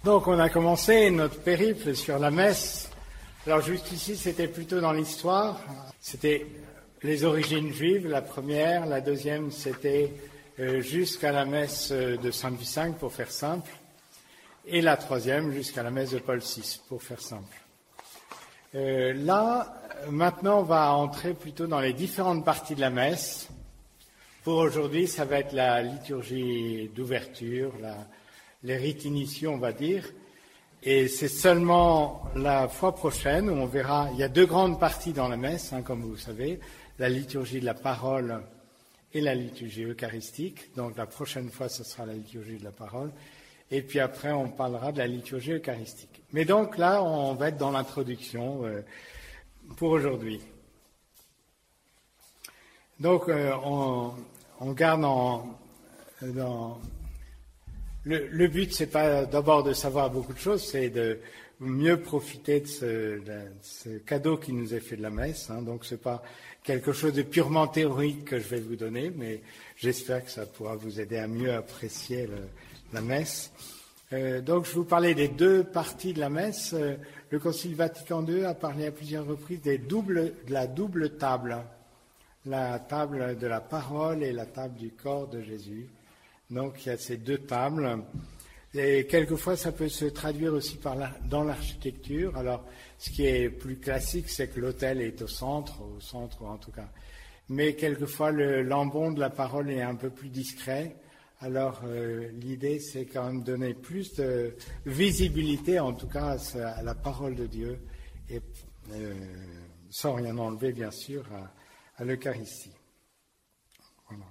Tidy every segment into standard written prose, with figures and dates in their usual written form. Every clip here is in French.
Donc on a commencé notre périple sur la messe. Alors jusqu'ici c'était plutôt dans l'histoire. C'était les origines juives, la première. La deuxième c'était jusqu'à la messe de Saint Pie V pour faire simple. Et la troisième jusqu'à la messe de Paul VI pour faire simple. Là, maintenant on va entrer plutôt dans les différentes parties de la messe. Pour aujourd'hui, ça va être la liturgie d'ouverture, les rites initiaux, on va dire. Et c'est seulement la fois prochaine où on verra, il y a deux grandes parties dans la messe, comme vous savez, la liturgie de la parole et la liturgie eucharistique. Donc la prochaine fois, ce sera la liturgie de la parole. Et puis après, on parlera de la liturgie eucharistique. Mais donc là, on va être dans l'introduction pour aujourd'hui. Donc on garde dans le but, c'est pas d'abord de savoir beaucoup de choses, c'est de mieux profiter de ce cadeau qui nous est fait de la messe. Donc c'est pas quelque chose de purement théorique que je vais vous donner, mais j'espère que ça pourra vous aider à mieux apprécier la messe. Donc je vous parlais des deux parties de la messe. Le Concile Vatican II a parlé à plusieurs reprises de la double table. La table de la parole et la table du corps de Jésus. Donc il y a ces deux tables. Et quelquefois ça peut se traduire aussi dans l'architecture. Alors ce qui est plus classique, c'est que l'autel est au centre en tout cas. Mais quelquefois l'embon de la parole est un peu plus discret. Alors l'idée c'est quand même donner plus de visibilité en tout cas à la parole de Dieu et sans rien enlever bien sûr à l'Eucharistie. Voilà.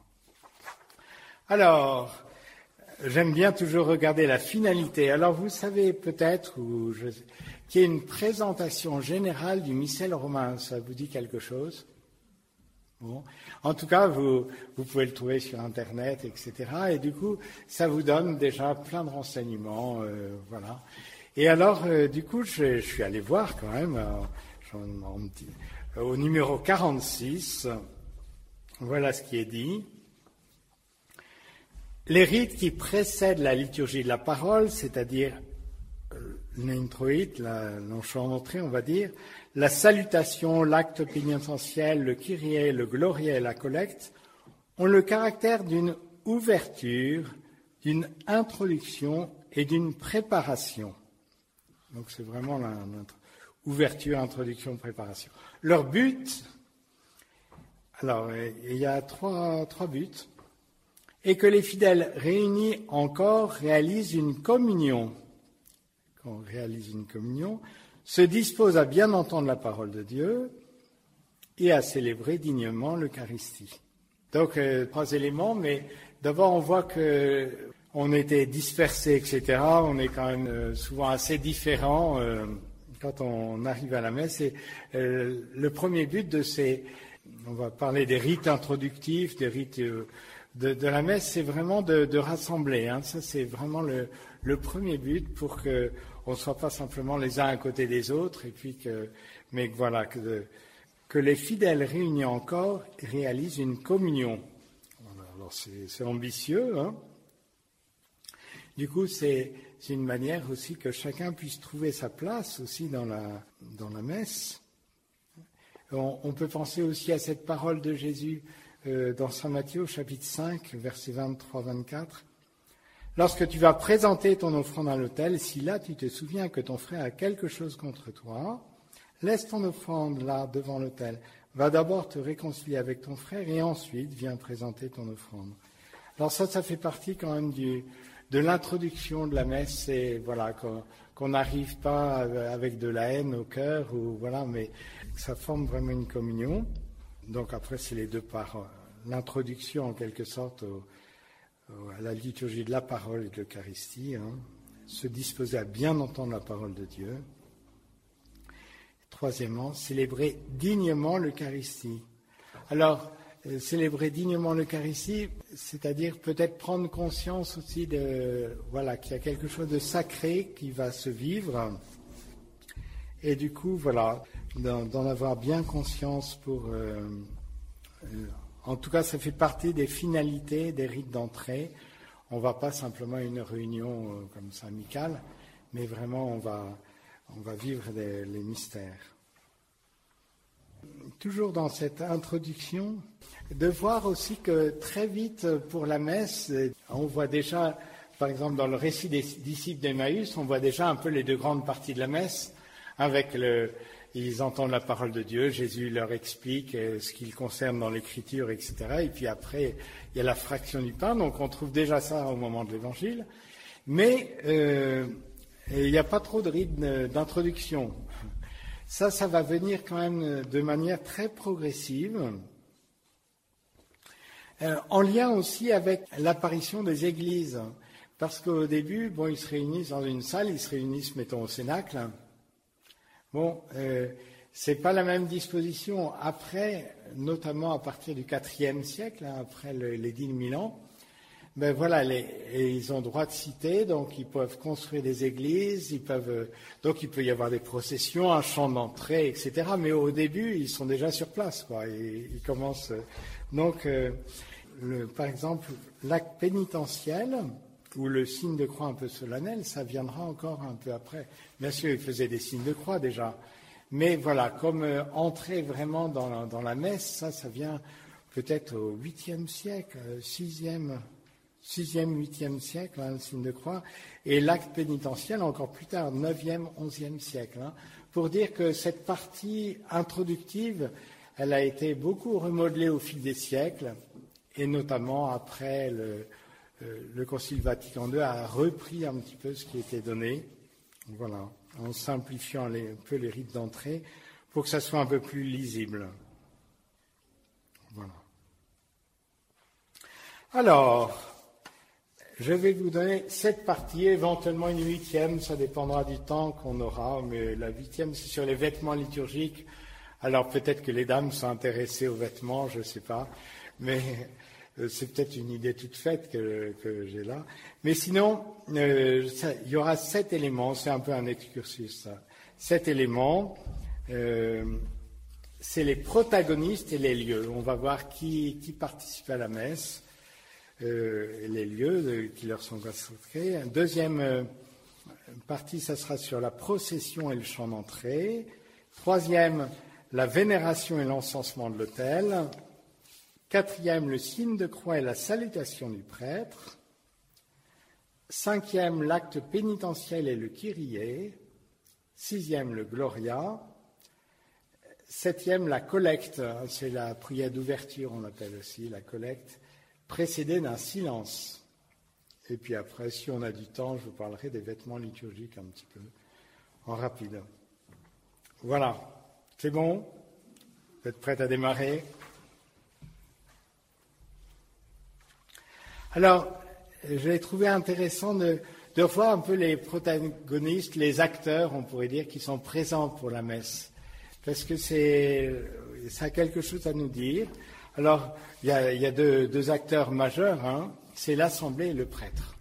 Alors, j'aime bien toujours regarder la finalité. Alors, vous savez peut-être qu'il y a une présentation générale du missel romain. Ça vous dit quelque chose? Bon. En tout cas, vous pouvez le trouver sur Internet, etc. Et du coup, ça vous donne déjà plein de renseignements. Voilà. Et alors, du coup, je suis allé voir quand même. Au numéro 46, voilà ce qui est dit. Les rites qui précèdent la liturgie de la parole, c'est-à-dire l'introïte, l'entrée, on va dire, la salutation, l'acte pénitentiel, le kyrie, le glorie et la collecte, ont le caractère d'une ouverture, d'une introduction et d'une préparation. Donc c'est vraiment ouverture, introduction, préparation. Leur but, alors il y a trois buts, est que les fidèles réunis en corps réalisent une communion. Quand on réalise une communion, se disposent à bien entendre la parole de Dieu et à célébrer dignement l'Eucharistie. Donc trois éléments, mais d'abord on voit que on était dispersés, etc. On est quand même souvent assez différents. Quand on arrive à la messe, et le premier but on va parler des rites introductifs, des rites de la messe, c'est vraiment de rassembler. Ça, c'est vraiment le premier but pour que on ne soit pas simplement les uns à côté des autres, et puis mais voilà, que les fidèles réunis en corps réalisent une communion. Alors c'est ambitieux, Du coup, c'est une manière aussi que chacun puisse trouver sa place aussi dans la messe. On peut penser aussi à cette parole de Jésus dans Saint Matthieu, chapitre 5, versets 23-24. Lorsque tu vas présenter ton offrande à l'autel, si là tu te souviens que ton frère a quelque chose contre toi, laisse ton offrande là devant l'autel. Va d'abord te réconcilier avec ton frère et ensuite viens présenter ton offrande. Alors ça fait partie quand même de l'introduction de la messe, et voilà, qu'on n'arrive pas avec de la haine au cœur, mais ça forme vraiment une communion. Donc après, c'est les deux parts, l'introduction en quelque sorte à la liturgie de la parole et de l'Eucharistie, se disposer à bien entendre la parole de Dieu. Troisièmement, célébrer dignement l'Eucharistie. Alors, célébrer dignement l'Eucharistie, c'est-à-dire peut-être prendre conscience aussi qu'il y a quelque chose de sacré qui va se vivre, et du coup, d'en avoir bien conscience pour... en tout cas, ça fait partie des finalités des rites d'entrée. On ne va pas simplement à une réunion comme ça amicale, mais vraiment on va vivre les mystères. Toujours dans cette introduction, de voir aussi que très vite pour la messe, on voit déjà, par exemple dans le récit des disciples d'Emmaüs, on voit déjà un peu les deux grandes parties de la messe, avec ils entendent la parole de Dieu, Jésus leur explique ce qu'il concerne dans l'Écriture, etc. Et puis après, il y a la fraction du pain, donc on trouve déjà ça au moment de l'Évangile. Mais il n'y a pas trop de rythme d'introduction. Ça va venir quand même de manière très progressive, en lien aussi avec l'apparition des églises. Parce qu'au début, ils se réunissent dans une salle, ils se réunissent, mettons, au Cénacle. C'est pas la même disposition. Après, notamment à partir du IVe siècle, après l'édit de Milan, ils ont droit de cité, donc ils peuvent construire des églises, donc il peut y avoir des processions, un chant d'entrée, etc. Mais au début, ils sont déjà sur place, quoi. Ils commencent. Donc, par exemple, l'acte pénitentiel ou le signe de croix un peu solennel, ça viendra encore un peu après. Bien sûr, ils faisaient des signes de croix déjà, mais voilà, comme entrer vraiment dans la messe, ça vient peut-être au 8e siècle, 6e, 8e siècle, le signe de croix, et l'acte pénitentiel encore plus tard, 9e, 11e siècle, pour dire que cette partie introductive, elle a été beaucoup remodelée au fil des siècles, et notamment après le Concile Vatican II a repris un petit peu ce qui était donné, voilà, en simplifiant un peu les rites d'entrée pour que ça soit un peu plus lisible. Voilà. Alors, je vais vous donner cette partie, éventuellement une 8e, ça dépendra du temps qu'on aura, mais la 8e, c'est sur les vêtements liturgiques. Alors peut-être que les dames sont intéressées aux vêtements, je ne sais pas, mais c'est peut-être une idée toute faite que j'ai là. Mais sinon, il y aura 7 éléments, c'est un peu un excursus, ça. 7 éléments, c'est les protagonistes et les lieux. On va voir qui participe à la messe, les lieux qui leur sont consacrés. Deuxième partie, ça sera sur la procession et le chant d'entrée. Troisième, la vénération et l'encensement de l'autel. Quatrième, le signe de croix et la salutation du prêtre. Cinquième, l'acte pénitentiel et le Kyrie. Sixième, le Gloria. Septième, la collecte, c'est la prière d'ouverture, on l'appelle aussi, la collecte, précédée d'un silence. Et puis après, si on a du temps, je vous parlerai des vêtements liturgiques un petit peu, en rapide. Voilà, c'est bon? Vous êtes prêts à démarrer? Alors, j'ai trouvé intéressant de revoir un peu les protagonistes, les acteurs, on pourrait dire, qui sont présents pour la messe. Parce que ça a quelque chose à nous dire. Alors, il y a deux acteurs majeurs, c'est l'Assemblée et le prêtre.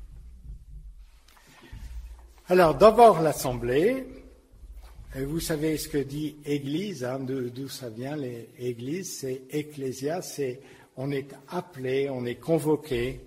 Alors, d'abord l'Assemblée. Vous savez ce que dit Église, d'où ça vient, l'Église, c'est Ecclésia, on est appelé, on est convoqué.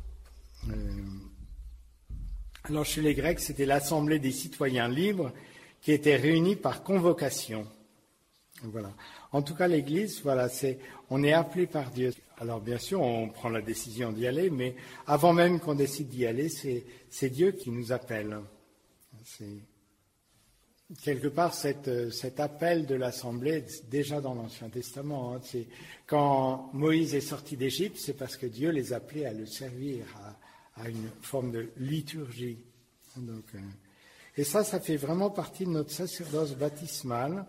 Alors, chez les Grecs, c'était l'Assemblée des citoyens libres qui était réunie par convocation. Voilà. En tout cas, l'Église, on est appelé par Dieu. Alors, bien sûr, on prend la décision d'y aller, mais avant même qu'on décide d'y aller, c'est Dieu qui nous appelle. C'est quelque part cet appel de l'Assemblée, déjà dans l'Ancien Testament. C'est quand Moïse est sorti d'Égypte, c'est parce que Dieu les appelait à le servir, à une forme de liturgie. Donc, et ça fait vraiment partie de notre sacerdoce baptismal.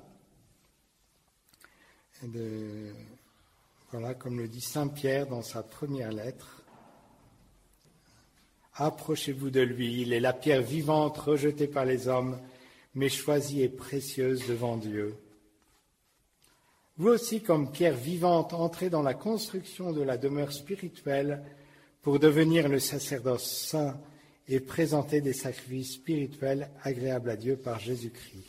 Voilà, comme le dit saint Pierre dans sa première lettre. Approchez-vous de lui, il est la pierre vivante rejetée par les hommes, mais choisie et précieuse devant Dieu. Vous aussi, comme pierre vivante, entrez dans la construction de la demeure spirituelle pour devenir le sacerdoce saint et présenter des sacrifices spirituels agréables à Dieu par Jésus-Christ.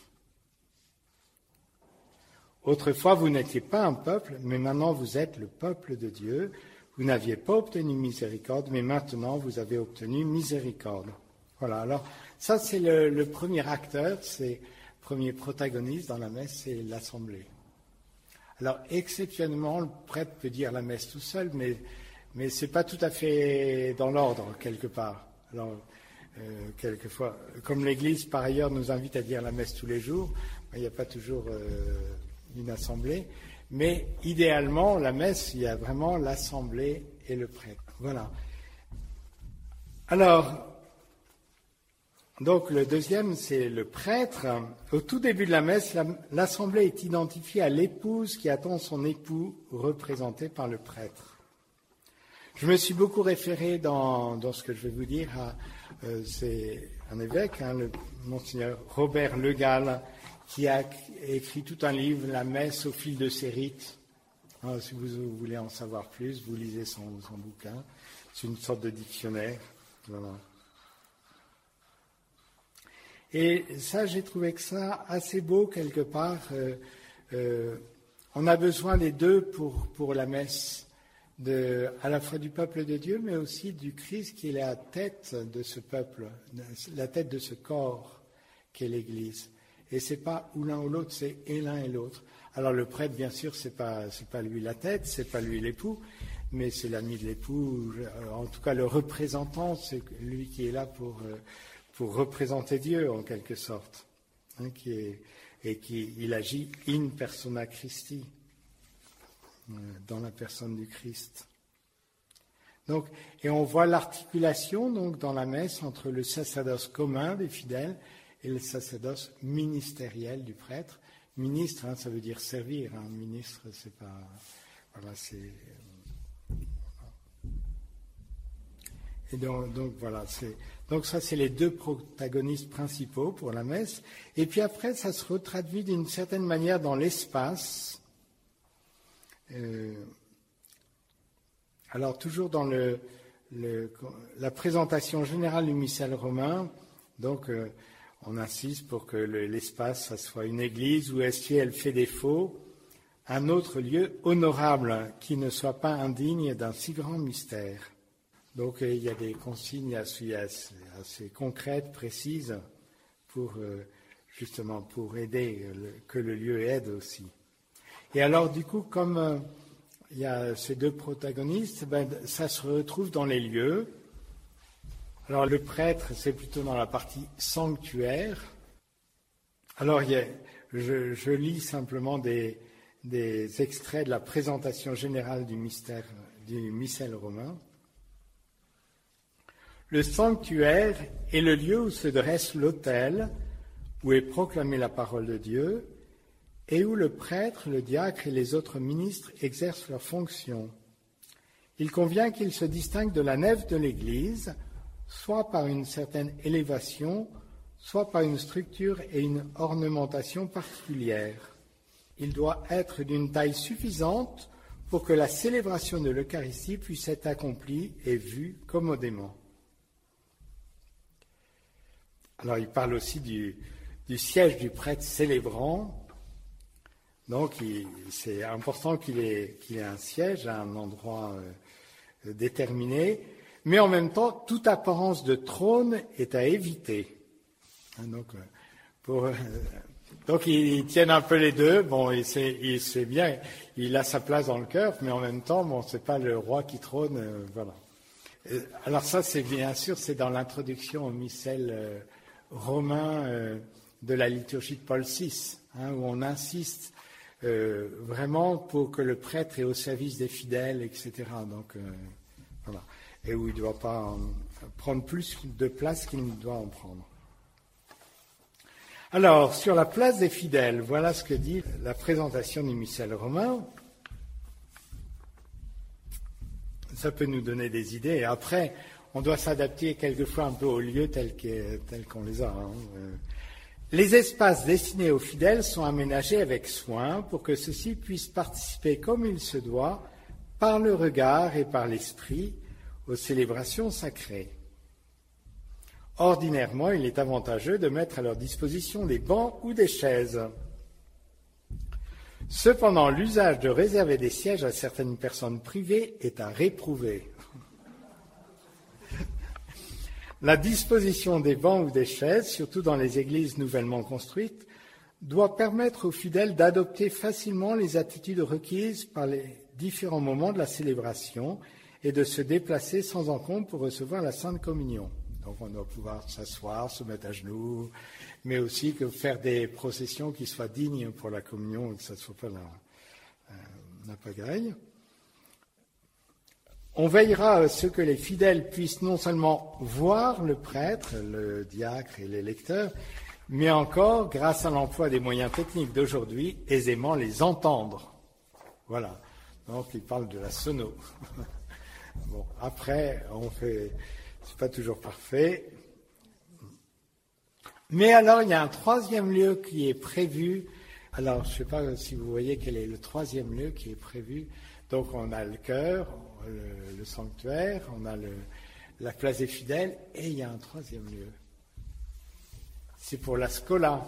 Autrefois, vous n'étiez pas un peuple, mais maintenant vous êtes le peuple de Dieu. Vous n'aviez pas obtenu miséricorde, mais maintenant vous avez obtenu miséricorde. Voilà, alors ça c'est le premier acteur, c'est le premier protagoniste dans la messe, c'est l'assemblée. Alors exceptionnellement, le prêtre peut dire la messe tout seul, mais c'est pas tout à fait dans l'ordre quelque part. Alors quelquefois, comme l'Église par ailleurs nous invite à dire la messe tous les jours, il n'y a pas toujours une assemblée, mais idéalement la messe, il y a vraiment l'assemblée et le prêtre. Voilà. Alors, donc le deuxième, c'est le prêtre. Au tout début de la messe, l'assemblée est identifiée à l'épouse qui attend son époux, représenté par le prêtre. Je me suis beaucoup référé dans ce que je vais vous dire à c'est un évêque, le monseigneur Robert Le Gall, qui a écrit tout un livre, La messe au fil de ses rites. Alors, si vous voulez en savoir plus, vous lisez son bouquin. C'est une sorte de dictionnaire. Voilà. Et ça, j'ai trouvé que ça assez beau quelque part. On a besoin des deux pour la messe, à la fois du peuple de Dieu, mais aussi du Christ qui est la tête de ce peuple, la tête de ce corps qu'est l'Église. Et c'est pas ou l'un ou l'autre, c'est et l'un et l'autre. Alors le prêtre, bien sûr, c'est pas lui la tête, c'est pas lui l'époux, mais c'est l'ami de l'époux. En tout cas, le représentant, c'est lui qui est là pour représenter Dieu en quelque sorte, il agit in persona Christi, dans la personne du Christ. Donc, et on voit l'articulation donc dans la messe entre le sacerdoce commun des fidèles et le sacerdoce ministériel du prêtre. Ministre, ça veut dire servir. Ministre, c'est pas, voilà, c'est. Et donc voilà, donc ça c'est les deux protagonistes principaux pour la messe. Et puis après, ça se retraduit d'une certaine manière dans l'espace. Alors toujours dans la présentation générale du missel romain, donc on insiste pour que l'espace, ça soit une église où si elle fait défaut, un autre lieu honorable qui ne soit pas indigne d'un si grand mystère. Donc il y a des consignes assez concrètes, précises, justement pour aider, que le lieu aide aussi. Et alors du coup, comme il y a ces deux protagonistes, ça se retrouve dans les lieux. Alors le prêtre, c'est plutôt dans la partie sanctuaire. Alors je lis simplement des extraits de la présentation générale du missel romain. Le sanctuaire est le lieu où se dresse l'autel, où est proclamée la parole de Dieu, et où le prêtre, le diacre et les autres ministres exercent leurs fonctions. Il convient qu'il se distingue de la nef de l'Église, soit par une certaine élévation, soit par une structure et une ornementation particulières. Il doit être d'une taille suffisante pour que la célébration de l'Eucharistie puisse être accomplie et vue commodément. Alors, il parle aussi du siège du prêtre célébrant. Donc, c'est important qu'il ait un siège à un endroit déterminé, mais en même temps, toute apparence de trône est à éviter. Donc, ils tiennent un peu les deux. Bon, il sait bien, il a sa place dans le cœur, mais en même temps, c'est pas le roi qui trône, voilà. Alors ça, c'est bien sûr, c'est dans l'introduction au missel romain de la liturgie de Paul VI, où on insiste vraiment pour que le prêtre est au service des fidèles, etc. Donc, voilà. Et où il ne doit pas prendre plus de place qu'il ne doit en prendre. Alors, sur la place des fidèles, voilà ce que dit la présentation du missel romain. Ça peut nous donner des idées. Et après, on doit s'adapter quelquefois un peu aux lieux tels qu'on les a. Les espaces destinés aux fidèles sont aménagés avec soin pour que ceux-ci puissent participer comme il se doit, par le regard et par l'esprit, aux célébrations sacrées. Ordinairement, il est avantageux de mettre à leur disposition des bancs ou des chaises. Cependant, l'usage de réserver des sièges à certaines personnes privées est à réprouver. La disposition des bancs ou des chaises, surtout dans les églises nouvellement construites, doit permettre aux fidèles d'adopter facilement les attitudes requises par les différents moments de la célébration et de se déplacer sans encombre pour recevoir la Sainte Communion. Donc on doit pouvoir s'asseoir, se mettre à genoux, mais aussi que faire des processions qui soient dignes pour la communion et que ça ne soit pas la pagaille. On veillera à ce que les fidèles puissent non seulement voir le prêtre, le diacre et les lecteurs, mais encore, grâce à l'emploi des moyens techniques d'aujourd'hui, aisément les entendre. Voilà. Donc, il parle de la sono. Bon, après, c'est pas toujours parfait. Mais alors, il y a un troisième lieu qui est prévu. Alors, je ne sais pas si vous voyez quel est le troisième lieu qui est prévu. Donc, on a le chœur, le sanctuaire, on a la place des fidèles, et il y a un troisième lieu. C'est pour la Schola.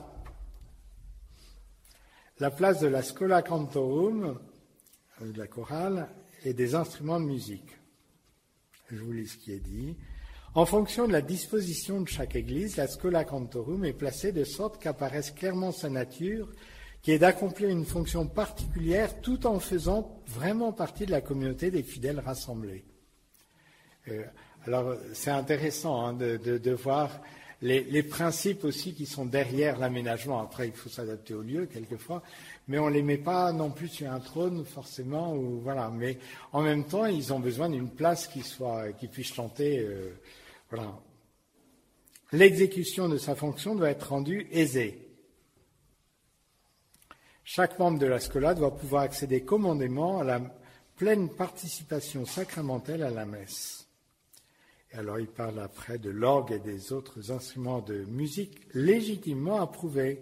La place de la Schola Cantorum, de la chorale, et des instruments de musique. Je vous lis ce qui est dit. En fonction de la disposition de chaque église, la Schola Cantorum est placée de sorte qu'apparaisse clairement sa nature, qui est d'accomplir une fonction particulière tout en faisant vraiment partie de la communauté des fidèles rassemblés. Alors, c'est intéressant de voir les principes aussi qui sont derrière l'aménagement. Après, il faut s'adapter au lieu quelquefois, mais on ne les met pas non plus sur un trône forcément. Voilà. Mais en même temps, ils ont besoin d'une place qui puisse chanter. Voilà. L'exécution de sa fonction doit être rendue aisée. Chaque membre de la Schola doit pouvoir accéder commodément à la pleine participation sacramentelle à la messe. Et alors il parle après de l'orgue et des autres instruments de musique légitimement approuvés.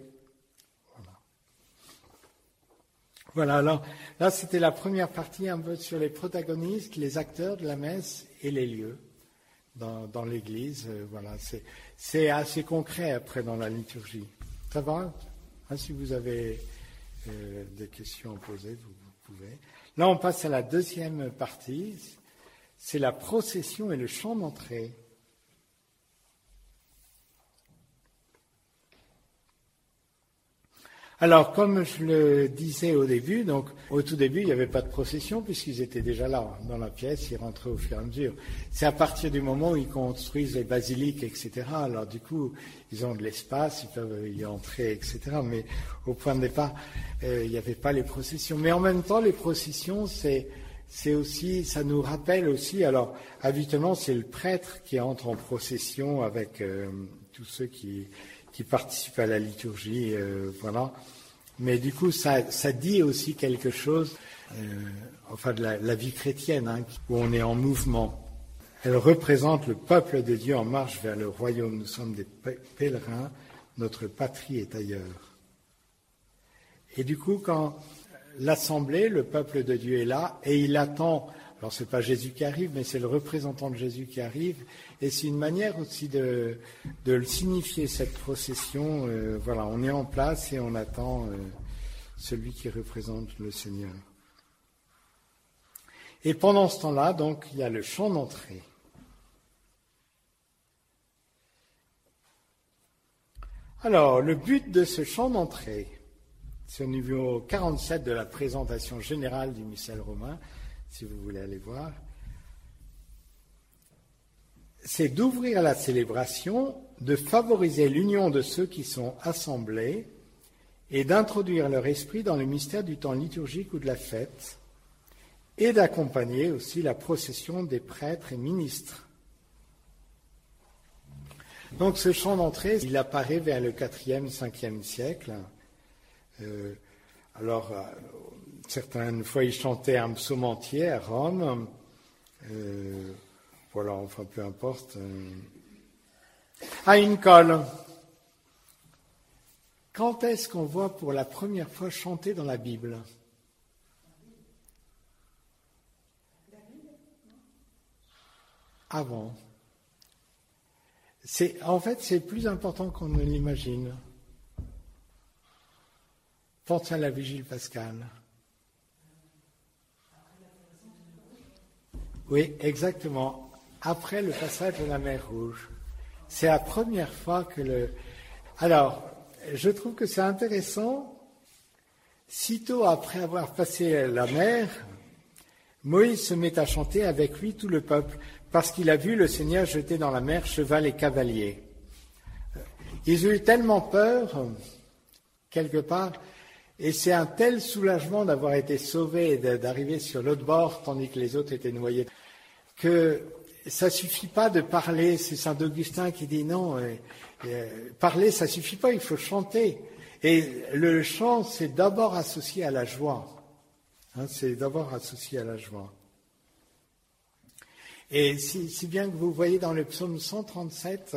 Voilà, alors là c'était la première partie un peu sur les protagonistes, les acteurs de la messe et les lieux dans l'Église. Voilà, c'est assez concret après dans la liturgie. Ça va ? Si vous avez des questions à poser, vous pouvez. Là, on passe à la deuxième partie. C'est la procession et le chant d'entrée. Alors, comme je le disais au début, donc au tout début, il n'y avait pas de procession puisqu'ils étaient déjà là, dans la pièce, ils rentraient au fur et à mesure. C'est à partir du moment où ils construisent les basiliques, etc. Alors du coup, ils ont de l'espace, ils peuvent y entrer, etc. Mais au point de départ, il n'y avait pas les processions. Mais en même temps, les processions, c'est aussi, ça nous rappelle aussi, alors habituellement, c'est le prêtre qui entre en procession avec tous ceux qui participent à la liturgie, voilà. Mais du coup, ça dit aussi quelque chose, de la vie chrétienne, où on est en mouvement. Elle représente le peuple de Dieu en marche vers le royaume. Nous sommes des pèlerins, notre patrie est ailleurs. Et du coup, quand l'assemblée, le peuple de Dieu est là, et il attend. Alors, ce n'est pas Jésus qui arrive, mais c'est le représentant de Jésus qui arrive. Et c'est une manière aussi de le signifier, cette procession. Voilà, on est en place et on attend celui qui représente le Seigneur. Et pendant ce temps-là, donc, il y a le chant d'entrée. Alors, le but de ce chant d'entrée, c'est au niveau 47 de la présentation générale du missel romain, si vous voulez aller voir, c'est d'ouvrir la célébration, de favoriser l'union de ceux qui sont assemblés et d'introduire leur esprit dans le mystère du temps liturgique ou de la fête et d'accompagner aussi la procession des prêtres et ministres. Donc ce chant d'entrée, il apparaît vers le 4e, 5e siècle. Certaines fois, ils chantaient un psaume entier à Rome. Voilà, enfin, peu importe. Une colle. Quand est-ce qu'on voit pour la première fois chanter dans la Bible ? Avant. En fait, c'est plus important qu'on ne l'imagine. Pensez à la vigile pascale. Oui, exactement. Après le passage de la mer Rouge. c'est la première fois que Alors, je trouve que c'est intéressant. Sitôt après avoir passé la mer, Moïse se met à chanter avec lui tout le peuple, parce qu'il a vu le Seigneur jeter dans la mer cheval et cavalier. Ils ont eu tellement peur, quelque part, et c'est un tel soulagement d'avoir été sauvés et d'arriver sur l'autre bord, tandis que les autres étaient noyés, que ça suffit pas de parler. C'est saint Augustin qui dit non, parler ça suffit pas, il faut chanter. Et le chant, c'est d'abord associé à la joie. C'est d'abord associé à la joie. Et si bien que vous voyez dans le psaume 137,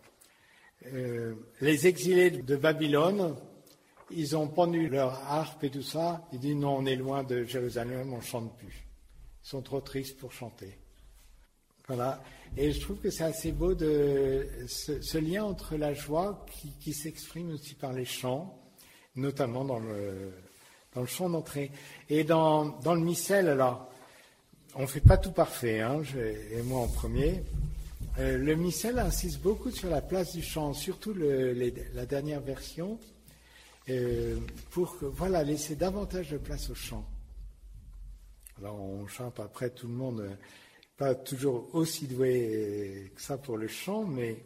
les exilés de Babylone, ils ont pendu leur harpe et tout ça. Ils disent non, on est loin de Jérusalem, on ne chante plus. Ils sont trop tristes pour chanter. Voilà. Et je trouve que c'est assez beau ce lien entre la joie qui s'exprime aussi par les chants, notamment dans le chant d'entrée. Et dans le missel, alors, on ne fait pas tout parfait, et moi en premier. Le missel insiste beaucoup sur la place du chant, surtout la dernière version, pour laisser davantage de place au chant. Alors on chante après, tout le monde, pas toujours aussi doué que ça pour le chant, mais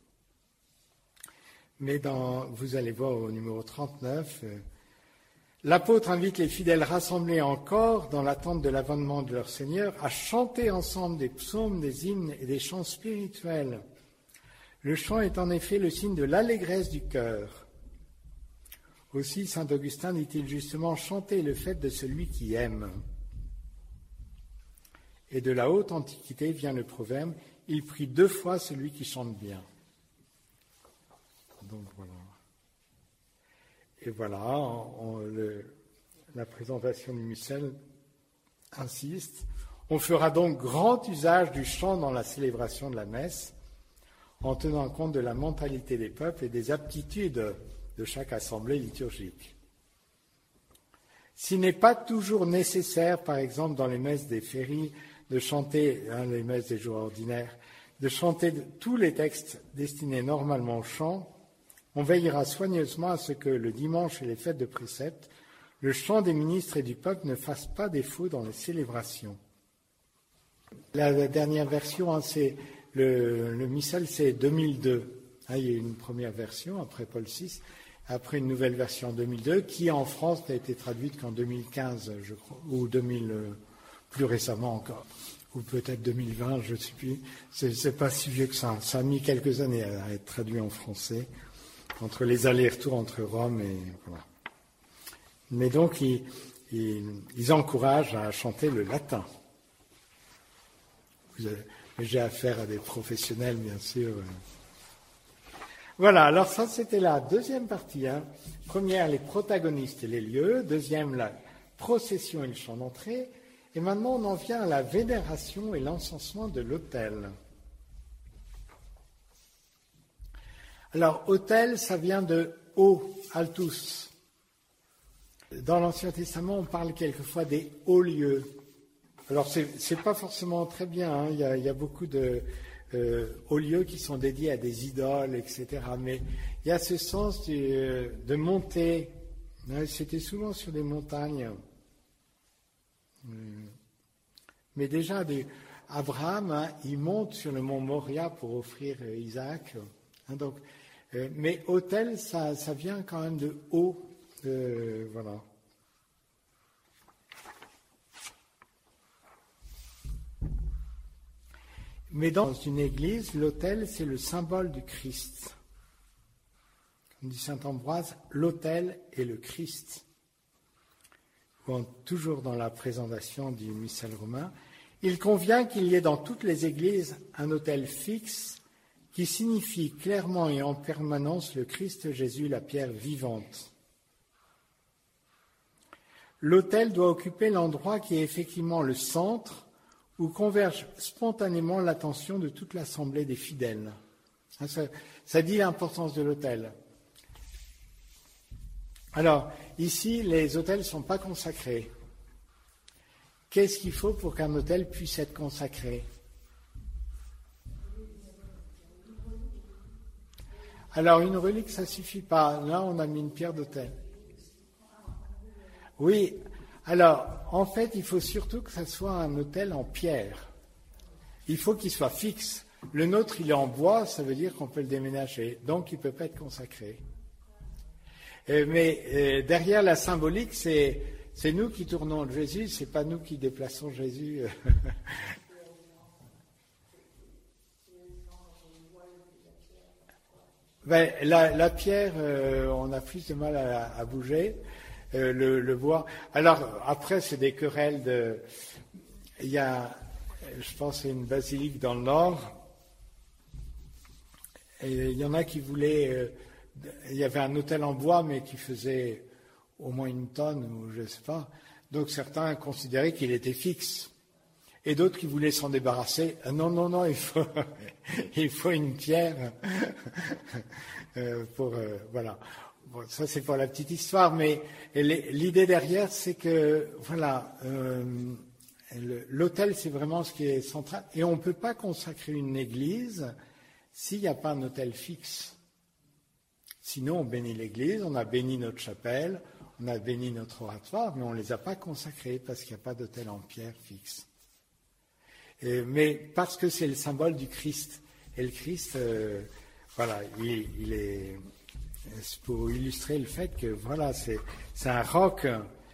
vous allez voir au numéro 39, l'apôtre invite les fidèles rassemblés en corps dans l'attente de l'avènement de leur Seigneur à chanter ensemble des psaumes, des hymnes et des chants spirituels. Le chant est en effet le signe de l'allégresse du cœur. Aussi, saint Augustin dit-il justement, chanter le fait de celui qui aime. Et de la haute antiquité vient le proverbe, il prie 2 fois celui qui chante bien. Donc voilà. Et voilà, la présentation du missel insiste. On fera donc grand usage du chant dans la célébration de la messe, en tenant compte de la mentalité des peuples et des aptitudes de chaque assemblée liturgique. S'il n'est pas toujours nécessaire, par exemple dans les messes des féries, de chanter, les messes des jours ordinaires, de chanter tous les textes destinés normalement au chant, on veillera soigneusement à ce que le dimanche et les fêtes de précepte, le chant des ministres et du peuple ne fasse pas défaut dans les célébrations. La dernière version, c'est le missel, c'est 2002. Il y a eu une première version, après Paul VI, après une nouvelle version en 2002, qui en France n'a été traduite qu'en 2015, je crois, ou plus récemment encore, ou peut-être 2020, je ne sais plus. C'est pas si vieux que ça. Ça a mis quelques années à être traduit en français, entre les allers-retours entre Rome et voilà. Mais donc, ils encouragent à chanter le latin. J'ai affaire à des professionnels, bien sûr. Voilà, alors ça, c'était la deuxième partie. Première, les protagonistes et les lieux. Deuxième, la procession et le chant d'entrée. Et maintenant, on en vient à la vénération et l'encensement de l'autel. Alors, autel, ça vient de haut, altus. Dans l'Ancien Testament, on parle quelquefois des hauts lieux. Alors, c'est pas forcément très bien. Il y a beaucoup de hauts lieux qui sont dédiés à des idoles, etc. Mais il y a ce sens de monter. C'était souvent sur des montagnes. Mais déjà, Abraham, il monte sur le mont Moria pour offrir Isaac. Donc, mais autel, ça vient quand même de haut. Voilà. Mais dans une église, l'autel, c'est le symbole du Christ. Comme dit saint Ambroise, l'autel est le Christ. Toujours dans la présentation du missel romain, il convient qu'il y ait dans toutes les églises un autel fixe qui signifie clairement et en permanence le Christ Jésus, la pierre vivante. L'autel doit occuper l'endroit qui est effectivement le centre où converge spontanément l'attention de toute l'assemblée des fidèles. Ça dit l'importance de l'autel. Alors, ici, les autels ne sont pas consacrés. Qu'est-ce qu'il faut pour qu'un autel puisse être consacré ? Alors, une relique, ça suffit pas. Là, on a mis une pierre d'autel. Oui. Alors, en fait, il faut surtout que ça soit un autel en pierre. Il faut qu'il soit fixe. Le nôtre, il est en bois, ça veut dire qu'on peut le déménager. Donc, il ne peut pas être consacré. Mais derrière la symbolique, c'est nous qui tournons Jésus, c'est pas nous qui déplaçons Jésus. Ben, la pierre, on a plus de mal à bouger. Le bois. Alors, après, c'est des querelles il y a, je pense, une basilique dans le nord. Et il y en a qui voulaient. Il y avait un autel en bois, mais qui faisait au moins 1 tonne, ou je ne sais pas. Donc, certains considéraient qu'il était fixe. Et d'autres qui voulaient s'en débarrasser. Non, il faut une pierre pour voilà. Bon, ça c'est pour la petite histoire, mais l'idée derrière, c'est que voilà, l'autel c'est vraiment ce qui est central, et on ne peut pas consacrer une église s'il n'y a pas un autel fixe. Sinon, on bénit l'église, on a béni notre chapelle, on a béni notre oratoire, mais on ne les a pas consacrés parce qu'il n'y a pas d'autel en pierre fixe. Mais parce que c'est le symbole du Christ. Et le Christ, voilà, il est pour illustrer le fait que voilà, c'est un roc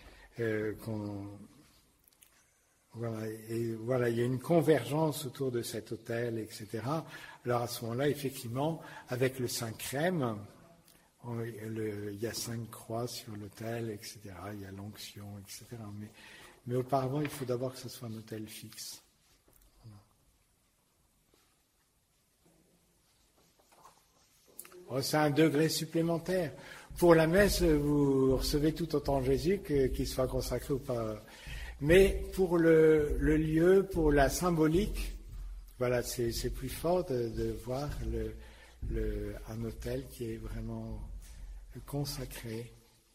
voilà, et voilà, il y a une convergence autour de cet autel, etc. Alors à ce moment-là, effectivement, avec le Saint Crème, il y a 5 croix sur l'autel, etc. Il y a l'onction, etc. Mais auparavant, il faut d'abord que ce soit un autel fixe. Oh, c'est un degré supplémentaire. Pour la messe, vous recevez tout autant Jésus qu'il soit consacré ou pas. Mais pour le lieu, pour la symbolique, voilà, c'est plus fort de voir un autel qui est vraiment consacré.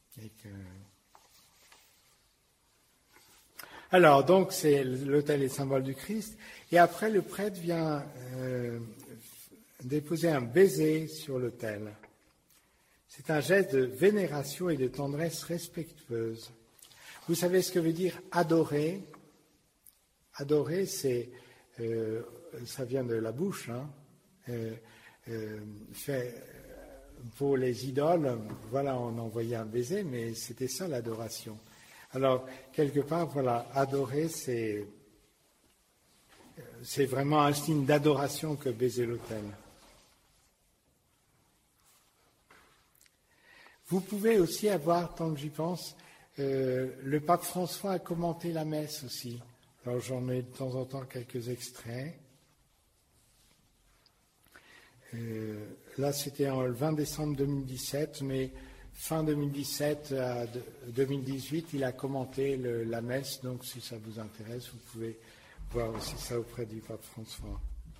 Alors, donc, l'autel est le symbole du Christ. Et après, le prêtre vient déposer un baiser sur l'autel. C'est un geste de vénération et de tendresse respectueuse. Vous savez ce que veut dire adorer? Adorer, ça vient de la bouche. Pour les idoles, voilà, on envoyait un baiser, mais c'était ça l'adoration. Alors, quelque part, voilà, adorer, c'est vraiment un signe d'adoration que baiser l'autel. Vous pouvez aussi avoir, tant que j'y pense, le pape François a commenté la messe aussi. Alors j'en ai de temps en temps quelques extraits. Là, c'était le 20 décembre 2017, mais fin 2017 à 2018, il a commenté la messe. Donc, si ça vous intéresse, vous pouvez voir aussi ça auprès du pape François.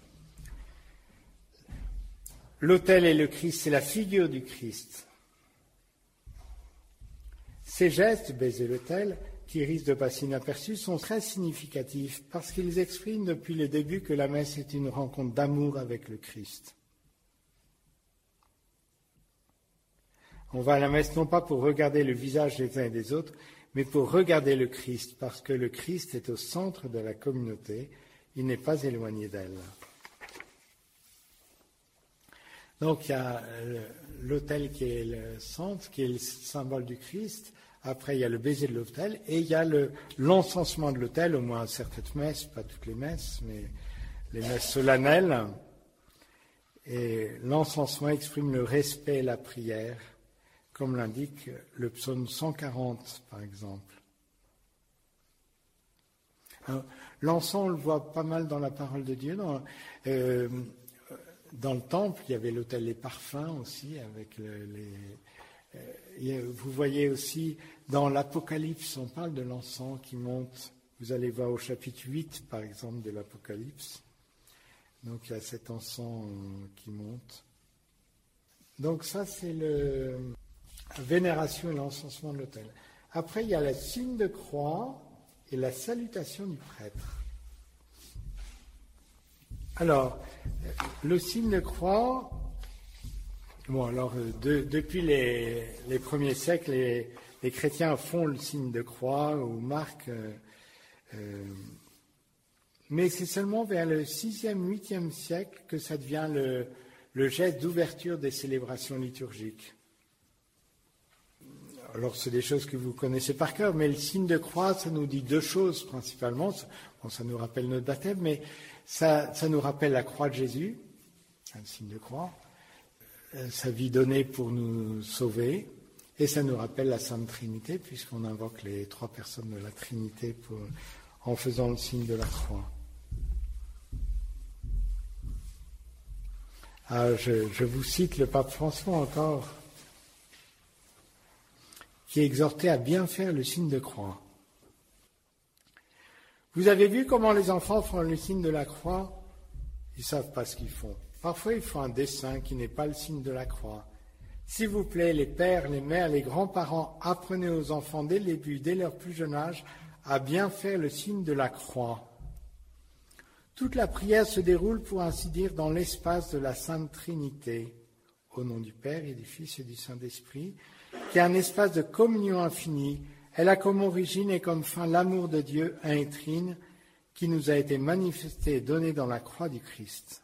L'autel et le Christ, c'est la figure du Christ. Ces gestes, baiser l'autel, qui risquent de passer inaperçus, sont très significatifs parce qu'ils expriment depuis le début que la messe est une rencontre d'amour avec le Christ. On va à la messe non pas pour regarder le visage des uns et des autres, mais pour regarder le Christ, parce que le Christ est au centre de la communauté, il n'est pas éloigné d'elle. Donc il y a l'autel qui est le centre, qui est le symbole du Christ. Après, il y a le baiser de l'autel et il y a l'encensement de l'autel, au moins certaines messes, pas toutes les messes, mais les messes solennelles. Et l'encensement exprime le respect et la prière, comme l'indique le psaume 140, par exemple. Alors, l'encens, on le voit pas mal dans la parole de Dieu. Dans le temple, il y avait l'autel des parfums aussi, avec vous voyez aussi, dans l'Apocalypse, on parle de l'encens qui monte. Vous allez voir au chapitre 8, par exemple, de l'Apocalypse. Donc, il y a cet encens qui monte. Donc, ça, c'est la vénération et l'encensement de l'autel. Après, il y a le signe de croix et la salutation du prêtre. Alors, le signe de croix, Bon, alors, depuis les premiers siècles, les chrétiens font le signe de croix ou marquent, mais c'est seulement vers le 6e, 8e siècle que ça devient le geste d'ouverture des célébrations liturgiques. Alors, c'est des choses que vous connaissez par cœur, mais le signe de croix, ça nous dit deux choses principalement. Bon, ça nous rappelle notre baptême, mais ça nous rappelle la croix de Jésus, un signe de croix, sa vie donnée pour nous sauver, et ça nous rappelle la Sainte Trinité, puisqu'on invoque les trois personnes de la Trinité en faisant le signe de la croix. Je vous cite le pape François encore, qui exhortait à bien faire le signe de croix. Vous avez vu comment les enfants font le signe de la croix? Ils ne savent pas ce qu'ils font. Parfois, ils font un dessin qui n'est pas le signe de la croix. S'il vous plaît, les pères, les mères, les grands-parents, apprenez aux enfants dès le début, dès leur plus jeune âge, à bien faire le signe de la croix. Toute la prière se déroule, pour ainsi dire, dans l'espace de la Sainte Trinité, au nom du Père et du Fils et du Saint-Esprit, qui est un espace de communion infinie. Elle a comme origine et comme fin l'amour de Dieu, un et trine, qui nous a été manifesté et donné dans la croix du Christ.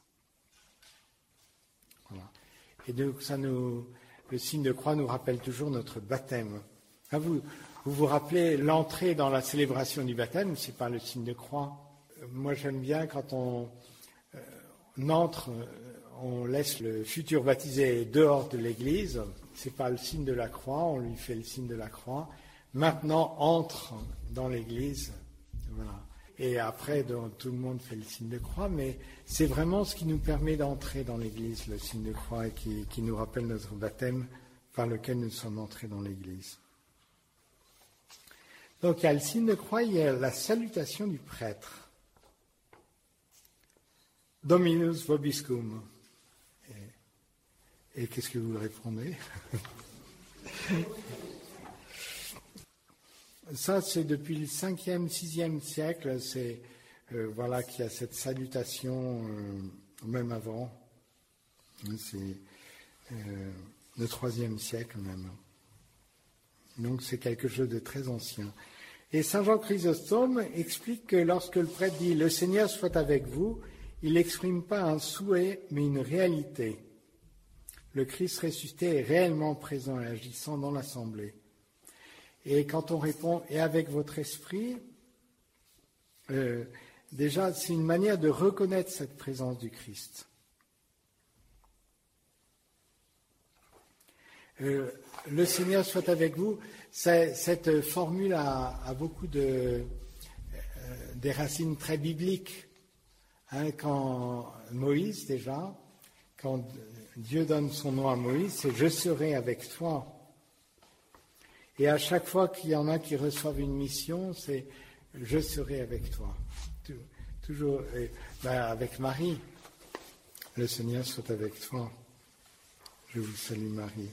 Voilà. Et donc, le signe de croix nous rappelle toujours notre baptême. Vous vous rappelez l'entrée dans la célébration du baptême, c'est pas le signe de croix. Moi, j'aime bien quand on entre, on laisse le futur baptisé dehors de l'église. C'est pas le signe de la croix, on lui fait le signe de la croix. Maintenant, entre dans l'église, voilà. Et après, tout le monde fait le signe de croix, mais c'est vraiment ce qui nous permet d'entrer dans l'église, le signe de croix, et qui nous rappelle notre baptême par lequel nous sommes entrés dans l'église. Donc, il y a le signe de croix, il y a la salutation du prêtre. Dominus vobiscum. Et qu'est-ce que vous répondez? Ça, c'est depuis le 5e, 6e siècle, voilà qu'il y a cette salutation, même avant. C'est le 3e siècle même. Donc c'est quelque chose de très ancien. Et Saint Jean Chrysostome explique que lorsque le prêtre dit « Le Seigneur soit avec vous », il n'exprime pas un souhait, mais une réalité. Le Christ ressuscité est réellement présent et agissant dans l'assemblée. Et quand on répond « et avec votre esprit », déjà c'est une manière de reconnaître cette présence du Christ. Le Seigneur soit avec vous, cette formule a beaucoup des racines très bibliques. Quand Moïse, déjà, quand Dieu donne son nom à Moïse, c'est « je serai avec toi ». Et à chaque fois qu'il y en a qui reçoivent une mission, c'est « je serai avec toi ». Toujours avec Marie, « le Seigneur soit avec toi ». Je vous salue Marie.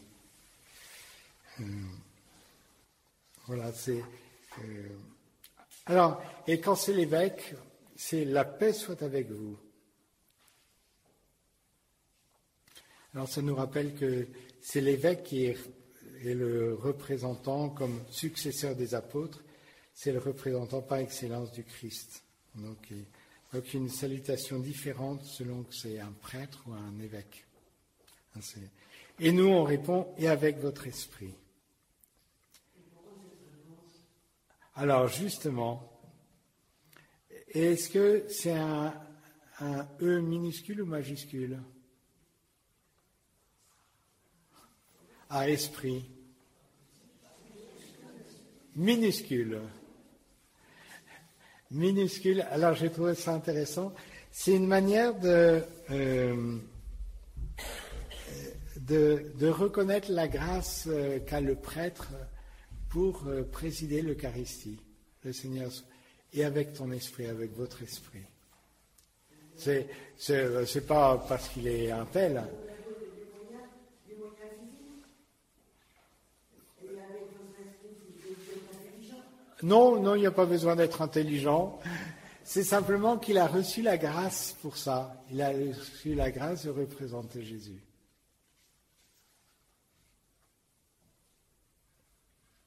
Voilà, c'est... Alors, et quand c'est l'évêque, c'est « la paix soit avec vous ». Alors ça nous rappelle que c'est l'évêque qui est le représentant, comme successeur des apôtres, c'est le représentant par excellence du Christ. Donc une salutation différente selon que c'est un prêtre ou un évêque. Et nous, on répond « et avec votre esprit ». Alors justement, est-ce que c'est un E minuscule ou majuscule? À esprit. Minuscule. Minuscule. Alors j'ai trouvé ça intéressant. C'est une manière de reconnaître la grâce qu'a le prêtre pour présider l'Eucharistie, le Seigneur, et avec ton esprit, avec votre esprit. C'est pas parce qu'il est un tel. Non, il n'y a pas besoin d'être intelligent. C'est simplement qu'il a reçu la grâce pour ça. Il a reçu la grâce de représenter Jésus.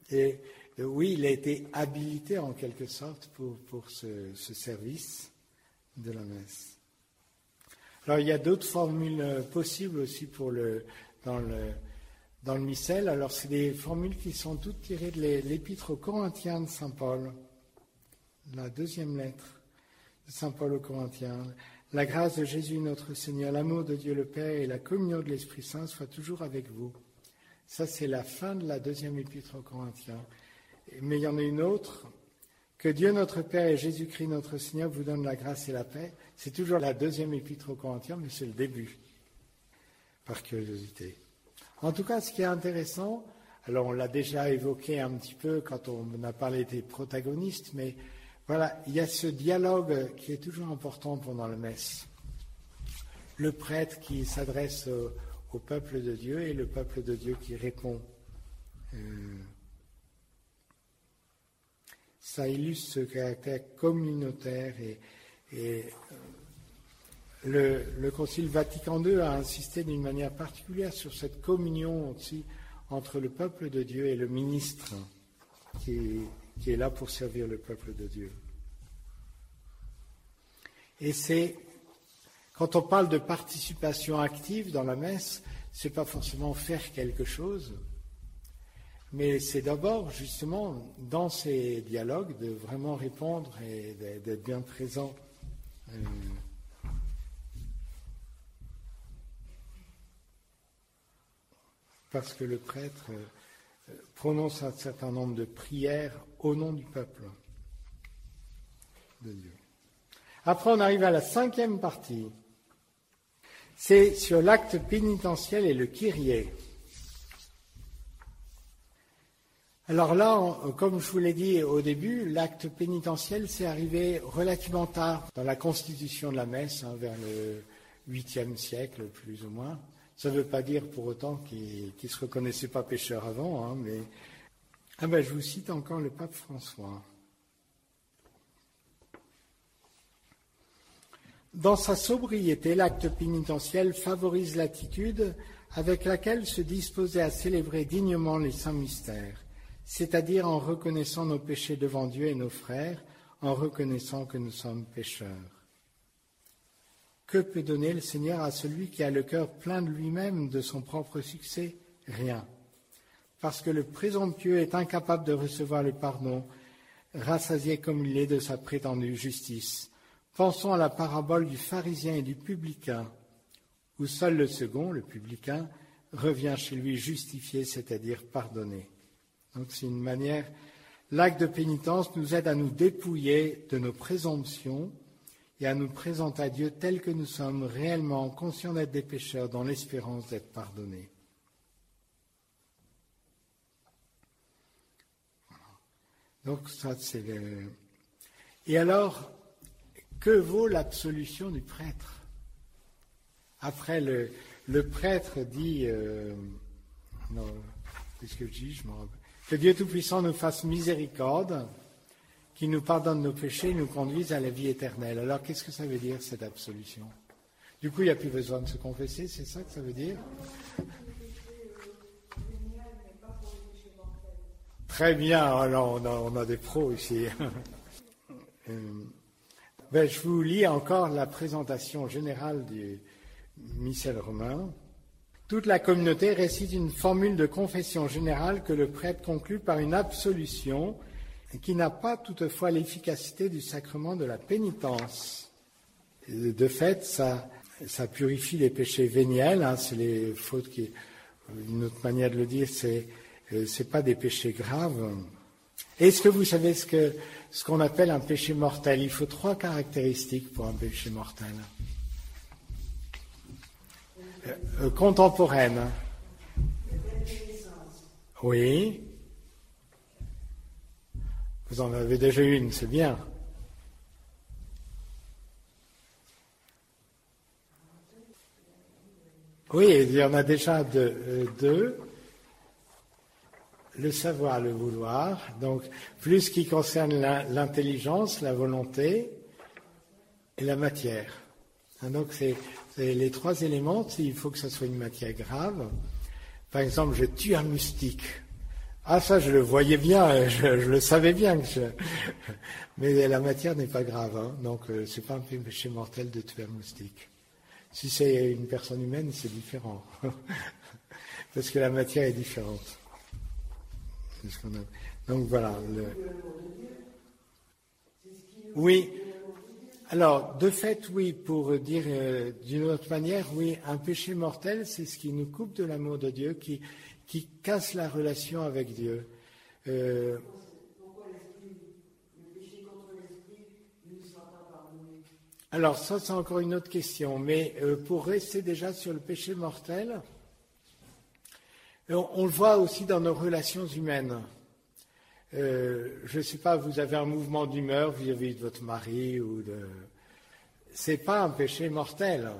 Et oui, il a été habilité en quelque sorte pour ce service de la messe. Alors il y a d'autres formules possibles aussi dans le missel. Alors c'est des formules qui sont toutes tirées de l'épître aux Corinthiens de saint Paul, la 2e lettre de saint Paul aux Corinthiens. La grâce de Jésus notre Seigneur, l'amour de Dieu le Père et la communion de l'Esprit Saint soient toujours avec vous. Ça, c'est la fin de la 2e épître aux Corinthiens. Mais il y en a une autre. Que Dieu notre Père et Jésus-Christ notre Seigneur vous donnent la grâce et la paix. C'est toujours la 2e épître aux Corinthiens, mais c'est le début, par curiosité. En tout cas, ce qui est intéressant, alors on l'a déjà évoqué un petit peu quand on a parlé des protagonistes, mais voilà, il y a ce dialogue qui est toujours important pendant la messe. Le prêtre qui s'adresse au peuple de Dieu et le peuple de Dieu qui répond. Ça illustre ce caractère communautaire et le Concile Vatican II a insisté d'une manière particulière sur cette communion aussi entre le peuple de Dieu et le ministre qui est là pour servir le peuple de Dieu. Et c'est, quand on parle de participation active dans la messe, c'est pas forcément faire quelque chose, mais c'est d'abord, justement, dans ces dialogues, de vraiment répondre et d'être bien présent. Parce que le prêtre prononce un certain nombre de prières au nom du peuple de Dieu. Après, on arrive à la 5e partie. C'est sur l'acte pénitentiel et le Kyrie. Alors là, comme je vous l'ai dit au début, l'acte pénitentiel, c'est arrivé relativement tard dans la constitution de la messe, vers le 8e siècle, plus ou moins. Ça ne veut pas dire pour autant qu'ils ne se reconnaissaient pas pécheurs avant, mais... je vous cite encore le pape François. Dans sa sobriété, l'acte pénitentiel favorise l'attitude avec laquelle se disposer à célébrer dignement les saints mystères, c'est-à-dire en reconnaissant nos péchés devant Dieu et nos frères, en reconnaissant que nous sommes pécheurs. Que peut donner le Seigneur à celui qui a le cœur plein de lui-même, de son propre succès? Rien. Parce que le présomptueux est incapable de recevoir le pardon, rassasié comme il est de sa prétendue justice. Pensons à la parabole du pharisien et du publicain, où seul le second, le publicain, revient chez lui justifié, c'est-à-dire pardonné. Donc c'est une manière, l'acte de pénitence nous aide à nous dépouiller de nos présomptions et à nous présenter à Dieu tels que nous sommes réellement conscients d'être des pécheurs dans l'espérance d'être pardonnés. Donc ça c'est le... Et alors, que vaut l'absolution du prêtre? Après, le prêtre dit, qu'est-ce que je dis, je me rappelle, que Dieu Tout-Puissant nous fasse miséricorde, qu'il nous pardonne nos péchés et nous conduise à la vie éternelle. Alors, qu'est-ce que ça veut dire, cette absolution? Du coup, il n'y a plus besoin de se confesser, c'est ça que ça veut dire? Très bien, alors on a des pros ici. Je vous lis encore la présentation générale du missel romain. Toute la communauté récite une formule de confession générale que le prêtre conclut par une absolution qui n'a pas toutefois l'efficacité du sacrement de la pénitence. De fait, ça purifie les péchés véniels, c'est les fautes qui... Une autre manière de le dire, c'est pas des péchés graves. Est-ce que vous savez ce qu'on appelle un péché mortel? Il faut 3 caractéristiques pour un péché mortel. Contemporaine. Oui. Vous en avez déjà une, c'est bien. Oui, il y en a déjà deux. Le savoir, le vouloir, donc plus ce qui concerne l'intelligence, la volonté et la matière. Donc c'est les 3 éléments. Il faut que ça soit une matière grave. Par exemple, je tue un moustique. Ah, ça, je le voyais bien, je le savais bien. Mais la matière n'est pas grave, hein, donc c'est pas un péché mortel de tuer un moustique. Si c'est une personne humaine, c'est différent. Parce que la matière est différente. Donc voilà. Oui. Alors, de fait, oui, pour dire d'une autre manière, oui, un péché mortel, c'est ce qui nous coupe de l'amour de Dieu, qui casse la relation avec Dieu. Alors, ça, c'est encore une autre question. Mais pour rester déjà sur le péché mortel, on le voit aussi dans nos relations humaines. Je ne sais pas, vous avez un mouvement d'humeur vis-à-vis de votre mari ou de... C'est pas un péché mortel.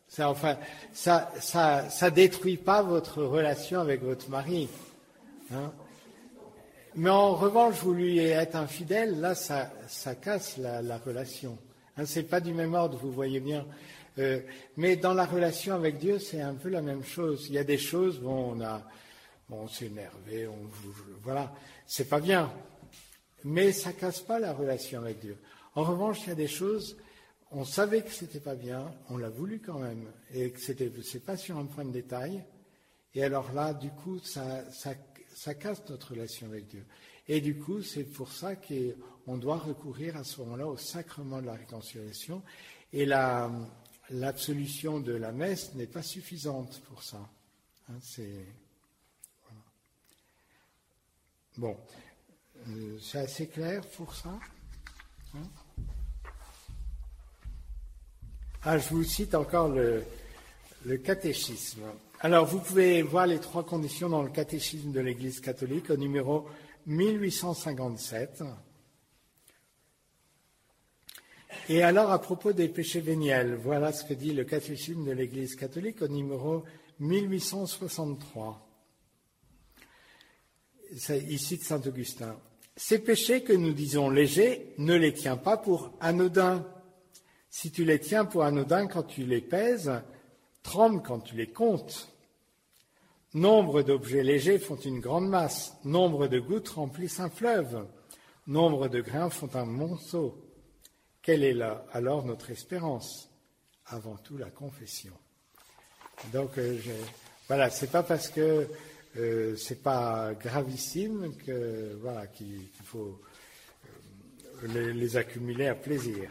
Ça détruit pas votre relation avec votre mari. Hein. Mais en revanche, vous lui êtes infidèle, là, ça casse la relation. Hein, c'est pas du même ordre, vous voyez bien. Mais dans la relation avec Dieu, c'est un peu la même chose. Il y a des choses, on s'est énervé, voilà, c'est pas bien. Mais ça casse pas la relation avec Dieu. En revanche, il y a des choses, on savait que c'était pas bien, on l'a voulu quand même, et que c'est pas sur un point de détail. Et alors là, du coup, ça casse notre relation avec Dieu. Et du coup, c'est pour ça qu'on doit recourir à ce moment-là au sacrement de la réconciliation. Et l'absolution de la messe n'est pas suffisante pour ça. Hein, voilà. Bon, c'est assez clair pour ça. Hein? Je vous cite encore le catéchisme. Alors, vous pouvez voir les 3 conditions dans le catéchisme de l'Église catholique au numéro 1857. Et alors, à propos des péchés véniels, voilà ce que dit le catéchisme de l'Église catholique au numéro 1863. Il cite saint Augustin. Ces péchés que nous disons légers, ne les tiens pas pour anodins. Si tu les tiens pour anodins quand tu les pèses, tremble quand tu les comptes. Nombre d'objets légers font une grande masse, nombre de gouttes remplissent un fleuve, nombre de grains font un monceau. Quelle est là alors notre espérance? Avant tout la confession. Donc voilà, c'est pas parce que c'est pas gravissime qu'il faut les accumuler à plaisir.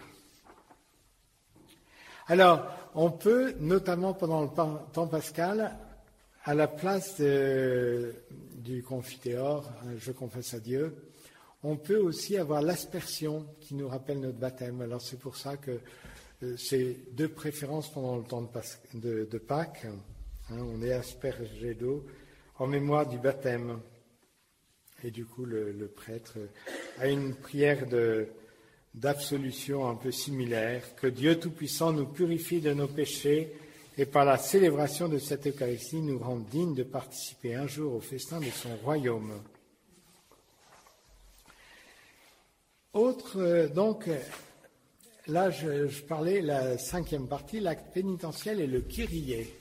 Alors, on peut, notamment pendant le temps pascal, à la place du confiteor, je confesse à Dieu, on peut aussi avoir l'aspersion qui nous rappelle notre baptême. Alors c'est pour ça que c'est de préférence pendant le temps de Pâques. Hein, on est aspergé d'eau en mémoire du baptême. Et du coup, le prêtre a une prière d'absolution un peu similaire, que Dieu Tout-Puissant nous purifie de nos péchés et par la célébration de cette Eucharistie nous rende dignes de participer un jour au festin de son royaume. Donc, là je parlais, la 5e partie, l'acte pénitentiel et le Kyrie.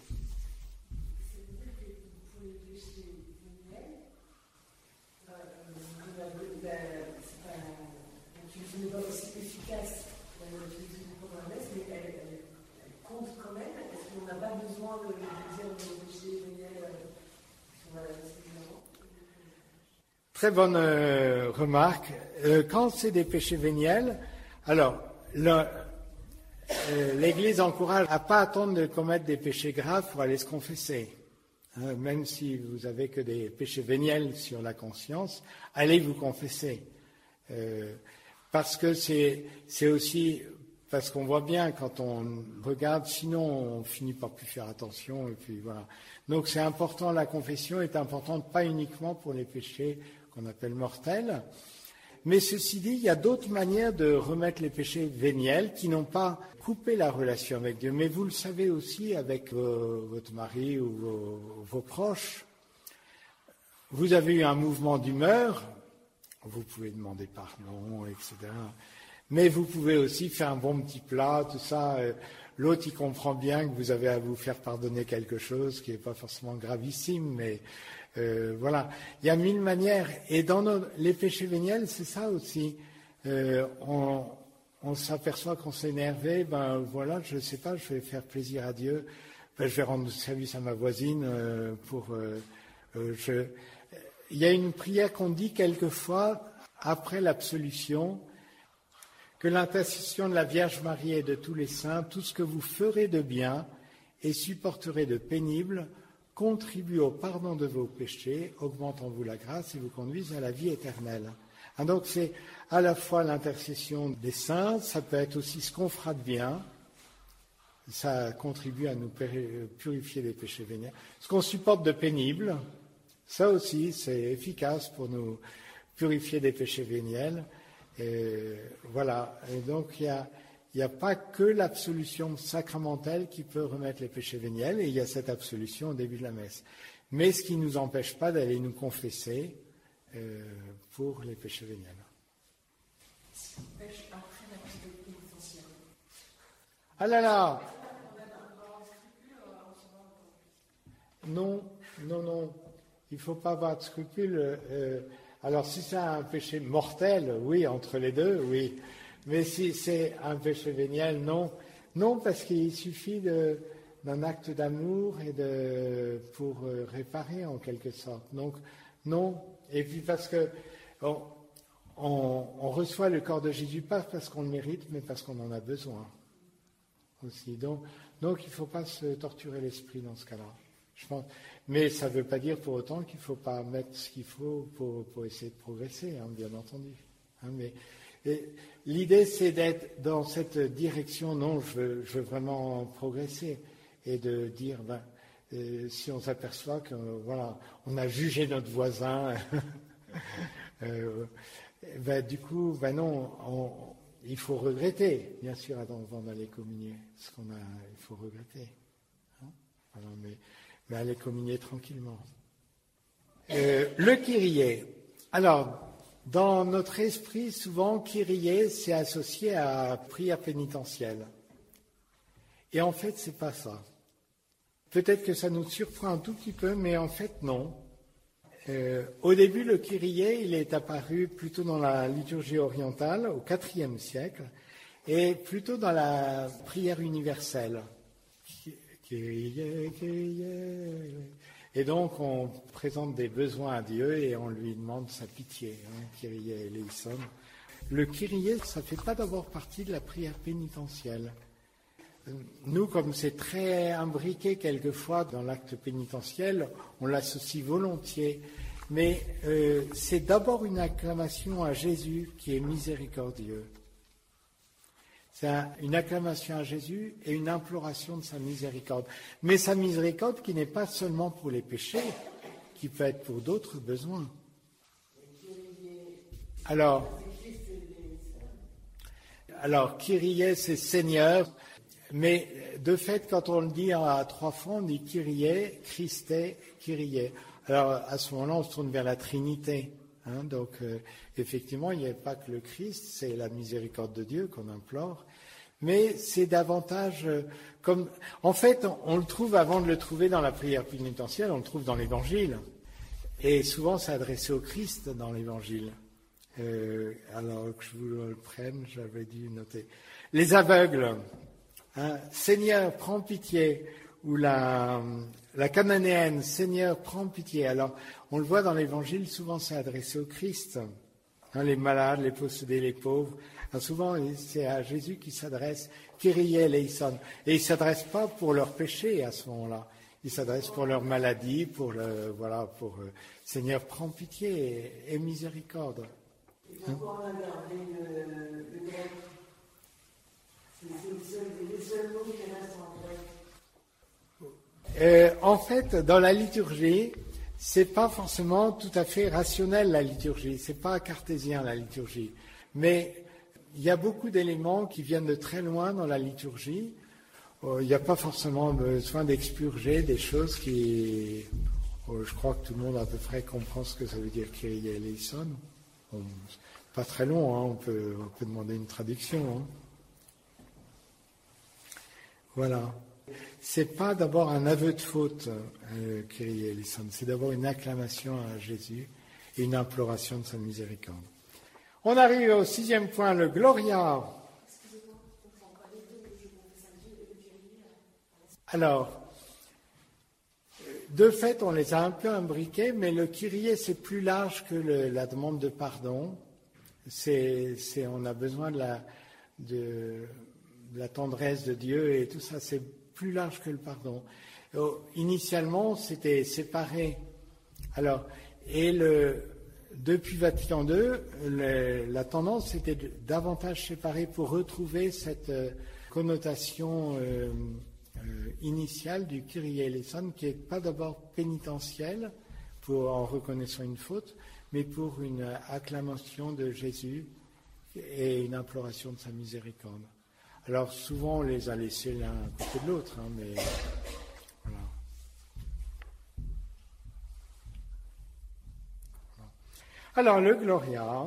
Très bonne remarque. Quand c'est des péchés véniels, alors l'Église encourage à pas attendre de commettre des péchés graves pour aller se confesser. Même si vous avez que des péchés véniels sur la conscience, allez vous confesser. Parce que c'est aussi parce qu'on voit bien quand on regarde, sinon on finit par plus faire attention et puis voilà. Donc c'est important, la confession est importante pas uniquement pour les péchés qu'on appelle mortels, mais ceci dit, il y a d'autres manières de remettre les péchés véniels qui n'ont pas coupé la relation avec Dieu. Mais vous le savez aussi avec votre mari ou vos proches, vous avez eu un mouvement d'humeur, vous pouvez demander pardon, etc. Mais vous pouvez aussi faire un bon petit plat, tout ça. L'autre, il comprend bien que vous avez à vous faire pardonner quelque chose qui n'est pas forcément gravissime, mais Voilà. Il y a mille manières. Et dans les péchés véniels, c'est ça aussi. On s'aperçoit qu'on s'est énervé, ben voilà, je ne sais pas, je vais faire plaisir à Dieu, ben, je vais rendre service à ma voisine Il y a une prière qu'on dit quelquefois après l'absolution, que l'intercession de la Vierge Marie et de tous les saints, tout ce que vous ferez de bien et supporterez de pénible, contribue au pardon de vos péchés, augmente en vous la grâce et vous conduise à la vie éternelle. Donc c'est à la fois l'intercession des saints, ça peut être aussi ce qu'on fera de bien, ça contribue à nous purifier des péchés véniels. Ce qu'on supporte de pénible, ça aussi c'est efficace pour nous purifier des péchés véniels. Et voilà. Et donc il n'y a pas que l'absolution sacramentelle qui peut remettre les péchés véniels, et il y a cette absolution au début de la messe. Mais ce qui ne nous empêche pas d'aller nous confesser pour les péchés véniels. Est-ce qu'on pêche après la période pénitentielle? Ah là là! Non, il ne faut pas avoir de scrupules. Alors si c'est un péché mortel, oui, entre les deux, oui. Mais si c'est un péché véniel, non. Non, parce qu'il suffit d'un acte d'amour et pour réparer en quelque sorte. Donc, non. Et puis parce que on reçoit le corps de Jésus pas parce qu'on le mérite, mais parce qu'on en a besoin aussi. Donc il ne faut pas se torturer l'esprit dans ce cas-là. Je pense. Mais ça ne veut pas dire pour autant qu'il ne faut pas mettre ce qu'il faut pour essayer de progresser, hein, bien entendu. Hein, mais l'idée, c'est d'être dans cette direction. Non, je veux vraiment progresser et de dire, si on s'aperçoit que voilà, on a jugé notre voisin, du coup, non, il faut regretter, bien sûr, avant d'aller communier ce qu'on a. Il faut regretter. Hein, alors, mais aller communier tranquillement. Le Kyrie. Alors, dans notre esprit, souvent, Kyrie, c'est associé à prière pénitentielle. Et en fait, c'est pas ça. Peut-être que ça nous surprend un tout petit peu, mais en fait, non. Au début, le Kyrie, il est apparu plutôt dans la liturgie orientale, au IVe siècle, et plutôt dans la prière universelle. Kyrie, Kyrie. Et donc, on présente des besoins à Dieu et on lui demande sa pitié. Kyrie eleison. Le Kyrie, ça ne fait pas d'abord partie de la prière pénitentielle. Nous, comme c'est très imbriqué quelquefois dans l'acte pénitentiel, on l'associe volontiers. Mais c'est d'abord une acclamation à Jésus qui est miséricordieux. C'est une acclamation à Jésus et une imploration de sa miséricorde. Mais sa miséricorde qui n'est pas seulement pour les péchés, qui peut être pour d'autres besoins. Alors, Kyrie, c'est Seigneur. Mais de fait, quand on le dit à trois fois, on dit Kyrie, Christe, Kyrie. Alors, à ce moment-là, on se tourne vers la Trinité. Donc, effectivement, il n'y a pas que le Christ, c'est la miséricorde de Dieu qu'on implore. Mais c'est davantage comme... En fait, on le trouve, avant de le trouver dans la prière pénitentielle, on le trouve dans l'Évangile. Et souvent, c'est adressé au Christ dans l'Évangile. Alors que je vous le prenne, j'avais dû noter. Les aveugles, Seigneur, prends pitié. Ou la cananéenne, Seigneur, prends pitié. Alors, on le voit dans l'Évangile, souvent c'est adressé au Christ. Les malades, les possédés, les pauvres. Alors, souvent, c'est à Jésus qui s'adresse, Kyrie eleison. Et il ne s'adresse pas pour leurs péchés à ce moment-là. Il s'adresse pour leur maladie, pour Seigneur, prends pitié et miséricorde. Et encore, on a gardé le grec. C'est les seuls mots qui restent en grec. En fait, dans la liturgie, c'est pas forcément tout à fait rationnel la liturgie, c'est pas cartésien la liturgie, mais il y a beaucoup d'éléments qui viennent de très loin dans la liturgie. Il n'y a pas forcément besoin d'expurger des choses qui... je crois que tout le monde à peu près comprend ce que ça veut dire Kyrie eleison. Pas très long, on peut demander une traduction. Voilà. C'est pas d'abord un aveu de faute, Kyrie eleison, c'est d'abord une acclamation à Jésus et une imploration de sa miséricorde. On arrive au 6e point, le Gloria. Alors, de fait, on les a un peu imbriqués, mais le Kyrie, c'est plus large que la demande de pardon. On a besoin de la tendresse de Dieu et tout ça, c'est plus large que le pardon. Initialement, c'était séparé. Alors, depuis Vatican II, la tendance était davantage séparer pour retrouver cette connotation initiale du Kyrie eleison, qui n'est pas d'abord pénitentielle, en reconnaissant une faute, mais pour une acclamation de Jésus et une imploration de sa miséricorde. Alors souvent on les a laissés l'un à côté de l'autre, mais voilà. Alors le Gloria,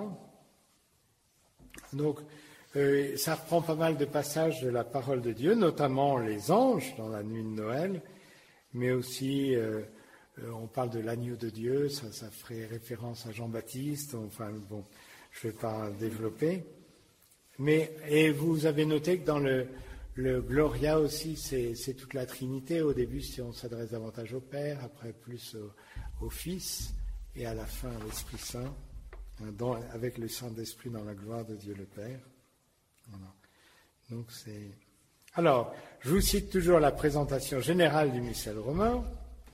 donc ça reprend pas mal de passages de la parole de Dieu, notamment les anges dans la nuit de Noël, mais aussi on parle de l'agneau de Dieu, ça ferait référence à Jean-Baptiste, enfin bon, je ne vais pas développer. Et vous avez noté que dans le Gloria aussi, c'est toute la Trinité. Au début, on s'adresse davantage au Père, après plus au Fils, et à la fin à l'Esprit Saint, avec le Saint-Esprit dans la gloire de Dieu le Père. Voilà. Donc Alors, je vous cite toujours la présentation générale du missel romain.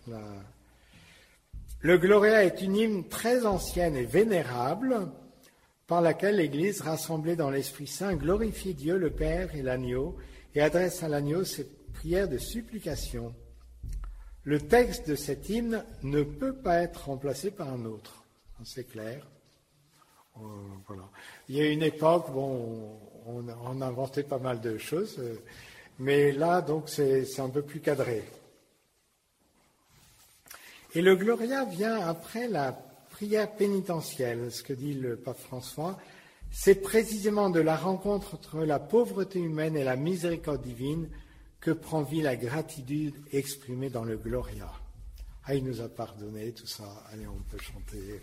Le Gloria est une hymne très ancienne et vénérable par laquelle l'Église, rassemblée dans l'Esprit Saint, glorifie Dieu le Père et l'agneau et adresse à l'agneau cette prière de supplication. Le texte de cet hymne ne peut pas être remplacé par un autre. C'est clair. Voilà. Il y a une époque, on inventait pas mal de choses, mais là, donc, c'est un peu plus cadré. Et le Gloria vient après la prière pénitentielle, ce que dit le pape François, c'est précisément de la rencontre entre la pauvreté humaine et la miséricorde divine que prend vie la gratitude exprimée dans le Gloria. Ah, il nous a pardonné, tout ça, allez, on peut chanter.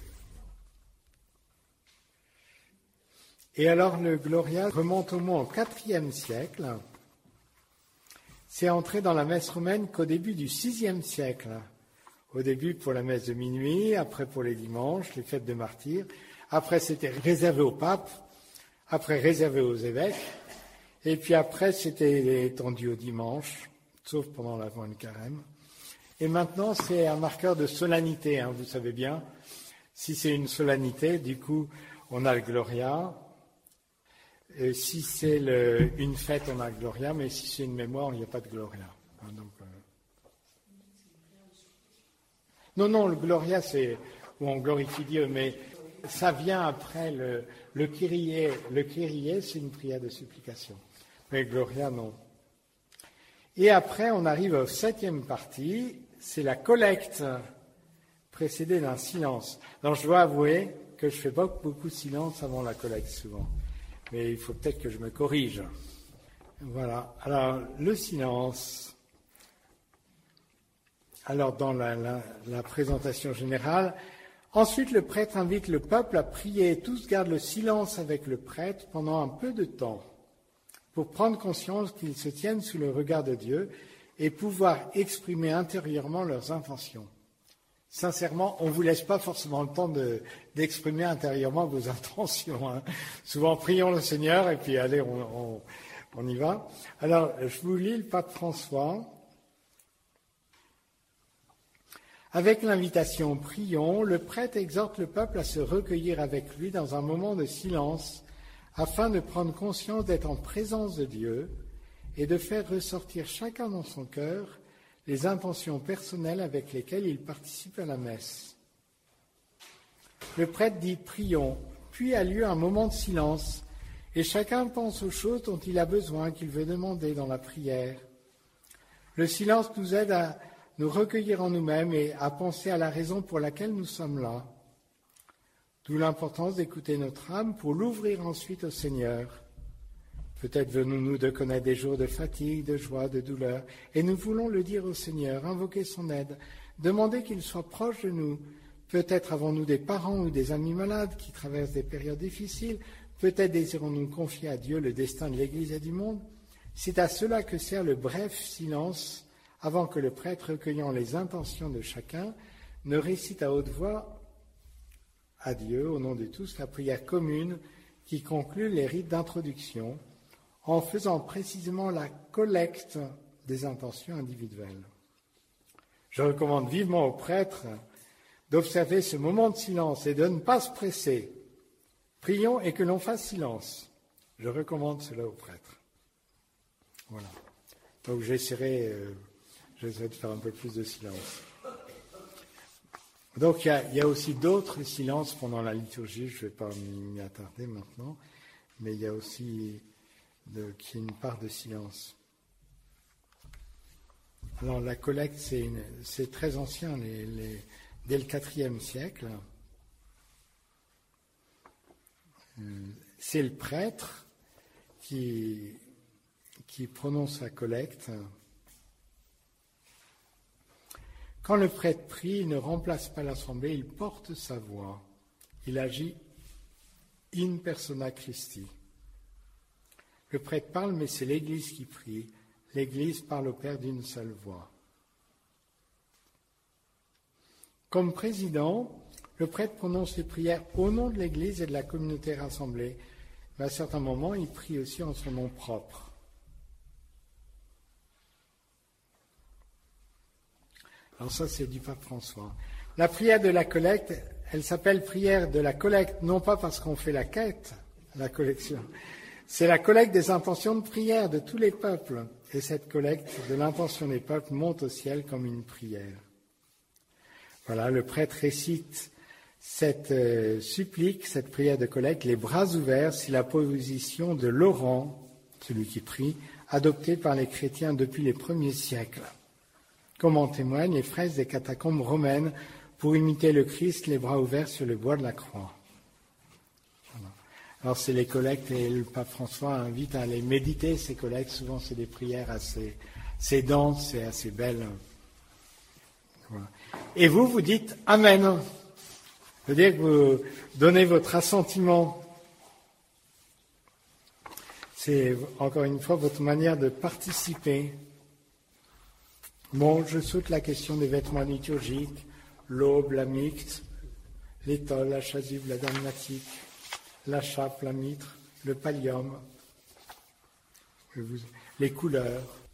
Et alors le Gloria remonte au moins au IVe siècle. C'est entré dans la messe romaine qu'au début du VIe siècle. Au début pour la messe de minuit, après pour les dimanches, les fêtes de martyrs. Après c'était réservé au pape, après réservé aux évêques. Et puis après c'était étendu au dimanche, sauf pendant l'Avent et le Carême. Et maintenant c'est un marqueur de solennité, vous savez bien. Si c'est une solennité, du coup on a le Gloria. Et si c'est une fête, on a le Gloria, mais si c'est une mémoire, il n'y a pas de Gloria. Non, le Gloria, c'est où on glorifie Dieu, mais ça vient après le Kyrie. Le Kyrie, c'est une prière de supplication. Mais Gloria, non. Et après, on arrive au 7e partie, c'est la collecte, précédée d'un silence. Donc, je dois avouer que je fais pas beaucoup de silence avant la collecte, souvent. Mais il faut peut-être que je me corrige. Voilà. Alors, le silence. Alors, dans la présentation générale, ensuite le prêtre invite le peuple à prier. Tous gardent le silence avec le prêtre pendant un peu de temps pour prendre conscience qu'ils se tiennent sous le regard de Dieu et pouvoir exprimer intérieurement leurs intentions. Sincèrement, on ne vous laisse pas forcément le temps d'exprimer intérieurement vos intentions. Souvent, prions le Seigneur et puis allez, on y va. Alors, je vous lis le pape François. Avec l'invitation « Prions », le prêtre exhorte le peuple à se recueillir avec lui dans un moment de silence afin de prendre conscience d'être en présence de Dieu et de faire ressortir chacun dans son cœur les intentions personnelles avec lesquelles il participe à la messe. Le prêtre dit « Prions », puis a lieu un moment de silence et chacun pense aux choses dont il a besoin, qu'il veut demander dans la prière. Le silence nous aide à nous recueillir en nous-mêmes et à penser à la raison pour laquelle nous sommes là. D'où l'importance d'écouter notre âme pour l'ouvrir ensuite au Seigneur. Peut-être venons-nous de connaître des jours de fatigue, de joie, de douleur, et nous voulons le dire au Seigneur, invoquer son aide, demander qu'il soit proche de nous. Peut-être avons-nous des parents ou des amis malades qui traversent des périodes difficiles, peut-être désirons-nous confier à Dieu le destin de l'Église et du monde. C'est à cela que sert le bref silence avant que le prêtre, recueillant les intentions de chacun, ne récite à haute voix à Dieu, au nom de tous, la prière commune qui conclut les rites d'introduction, en faisant précisément la collecte des intentions individuelles. Je recommande vivement aux prêtres d'observer ce moment de silence et de ne pas se presser. Prions et que l'on fasse silence. Je recommande cela aux prêtres. Voilà. Donc j'essaierai de faire un peu plus de silence. Donc il y a aussi d'autres silences pendant la liturgie, je ne vais pas m'y attarder maintenant, mais il y a aussi qu'il y ait une part de silence. Alors la collecte, c'est très ancien, dès le IVe siècle. C'est le prêtre qui prononce la collecte. Quand le prêtre prie, il ne remplace pas l'assemblée, il porte sa voix. Il agit in persona Christi. Le prêtre parle, mais c'est l'Église qui prie. L'Église parle au Père d'une seule voix. Comme président, le prêtre prononce les prières au nom de l'Église et de la communauté rassemblée. Mais à certains moments, il prie aussi en son nom propre. Alors ça, c'est du pape François. La prière de la collecte, elle s'appelle prière de la collecte, non pas parce qu'on fait la quête, la collection. C'est la collecte des intentions de prière de tous les peuples. Et cette collecte de l'intention des peuples monte au ciel comme une prière. Voilà, le prêtre récite cette supplique, cette prière de collecte, les bras ouverts, c'est la position de Laurent, celui qui prie, adoptée par les chrétiens depuis les premiers siècles. Comme en témoignent les fresques des catacombes romaines pour imiter le Christ, les bras ouverts sur le bois de la croix. Voilà. Alors c'est les collectes et le pape François invite à les méditer, ces collectes. Souvent c'est des prières assez denses et assez belles. Voilà. Et vous dites « Amen ». Ça veut dire que vous donnez votre assentiment. C'est encore une fois votre manière de participer. Bon, je saute la question des vêtements liturgiques, l'aube, la mixte, l'étole, la chasuble, la dalmatique, la chape, la mitre, le pallium, les couleurs.